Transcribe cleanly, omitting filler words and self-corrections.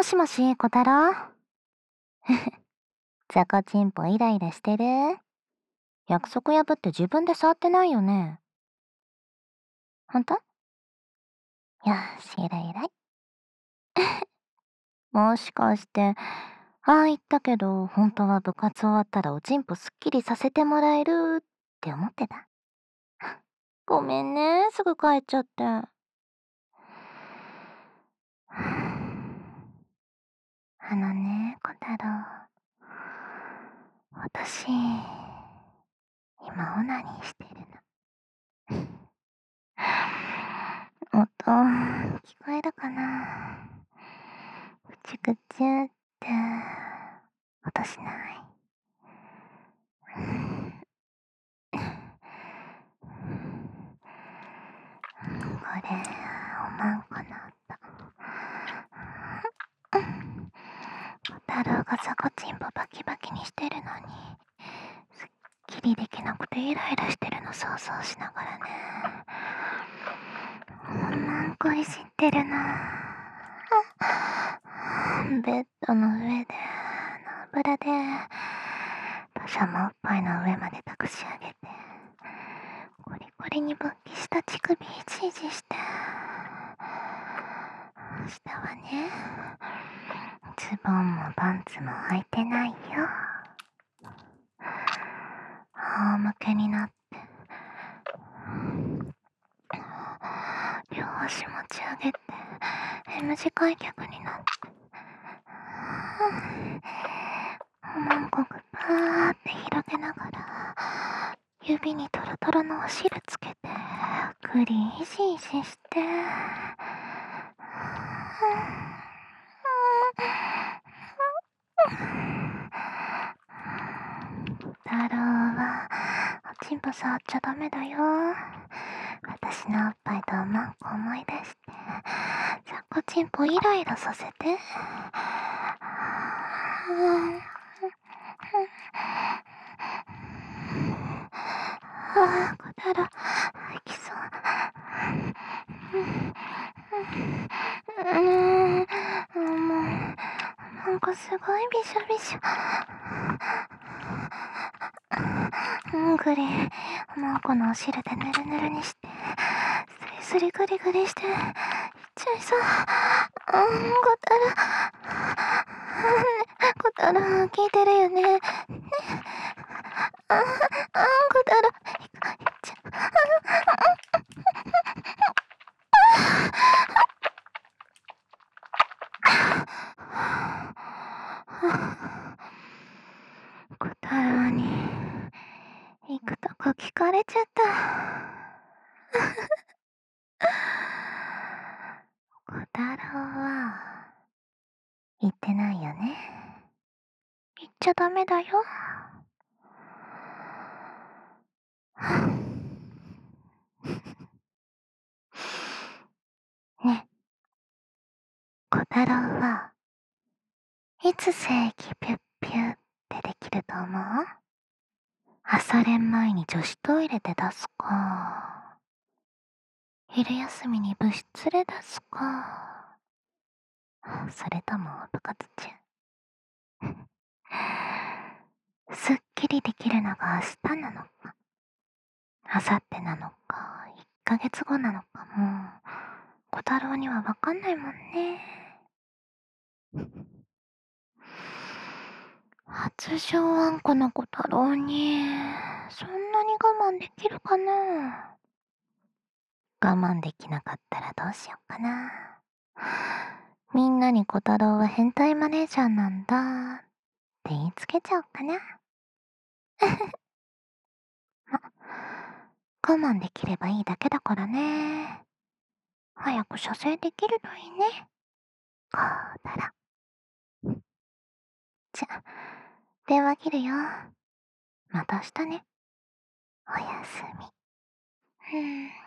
もしもし、小太郎。ザコチンポイライラしてる？約束破って自分で触ってないよね。ほんと？よし、偉い偉い。もしかして、言ったけど、本当は部活終わったらおちんぽすっきりさせてもらえるって思ってた？ごめんね、すぐ帰っちゃって。小太郎。私、今オナニーしてるの。音、聞こえるかな？ぐちゅぐちゅって音しない？これ、おまんこの音。小太郎がザコチンポバキバキにしてるのに、すっきりできなくてイライラしてるの想像しながらね。おまんこいじってるの。ベッドの上で、油で、パジャマおっぱいの上まで託し上げて、コリコリに勃起した乳首いじいじして、下はね、ズボンもパンツも履いてないよ。仰向けになって、両足持ち上げて、M 字開脚になって、おまんこがパーって広げながら、指にトロトロのお汁つけて、クリイジイジして、太郎は、おちんぽ触っちゃダメだよ。私のおっぱいとおまんこ思い出して、ザコチンポイライラさせて。小太郎、吐きそう。もう、なんかすごいびしょびしょ。グリ、おまんこのお汁でぬるぬるにして、スリスリグリグリして、いっちゃいそう。小太郎。小太郎、聞いてるよね。ね。小太郎、いっちゃ小太郎に行くとこ聞かれちゃった。小太郎は言ってないよね。言っちゃダメだよ。ね、小太郎はいつ正規ピュッピュッってできると思う？朝練前に女子トイレで出すか、昼休みに部室で出すか、それとも部活中。すっきりできるのが明日なのか、明後日なのか、1ヶ月後なのかも、小太郎にはわかんないもんね。初上あんこの小太郎に、そんなに我慢できるかな？我慢できなかったらどうしようかな。みんなに小太郎は変態マネージャーなんだって言いつけちゃおうかな。ま、我慢できればいいだけだからね。早く射精できるといいね。こうだら。じゃ、電話切るよ。また明日ね。おやすみ。